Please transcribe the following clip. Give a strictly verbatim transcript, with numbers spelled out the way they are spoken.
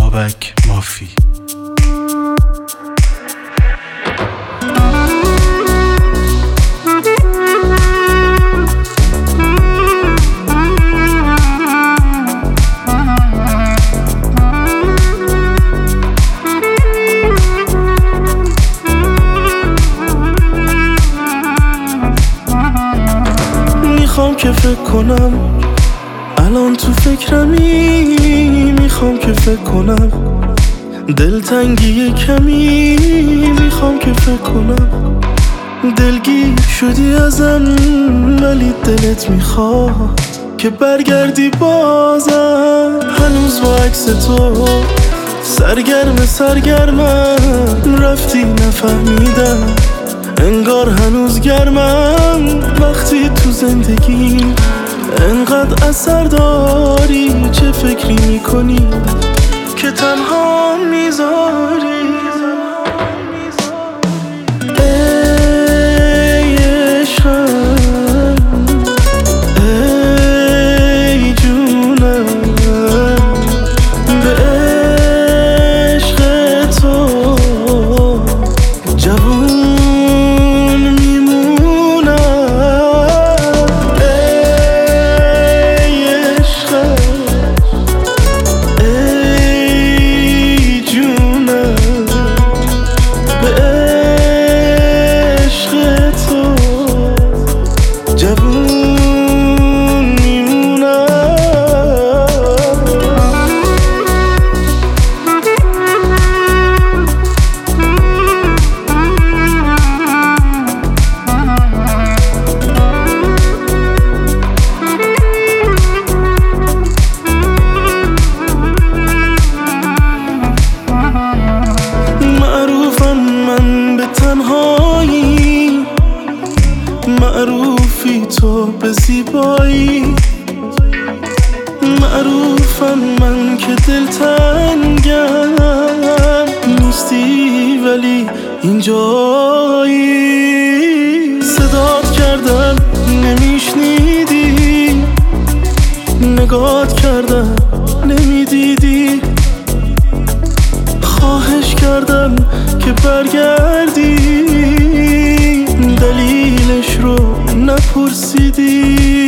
بابک مافی. میخوام که فکر کنم الان تو فکرمی، میخوام که فکر کنم دلتنگی کمی، میخوام که فکر کنم دلگیر شدی ازم ولی دلت میخواد که برگردی بازم. هنوز با عکس تو سرگرم سرگرمم، رفتی نفهمیدم انگار هنوز گرمم. وقتی تو زندگی انقدر اثر داری، چه فکری میکنی که تنها میذاری؟ ای عشقم، ای جونم، به عشق تو جوون میمونم. ای عشقم، ای جونم، به عشق تو جوون میمونم. معروفم من به تنهایی، معروفی تو به زیبایی، معروفم من که دلتنگم نیستی ولی اینجایی. صدات کردم نمیشنیدی، نگات کردم نمیدیدی، خواهش کردم که برگردی دلیلش رو نپرسیدی.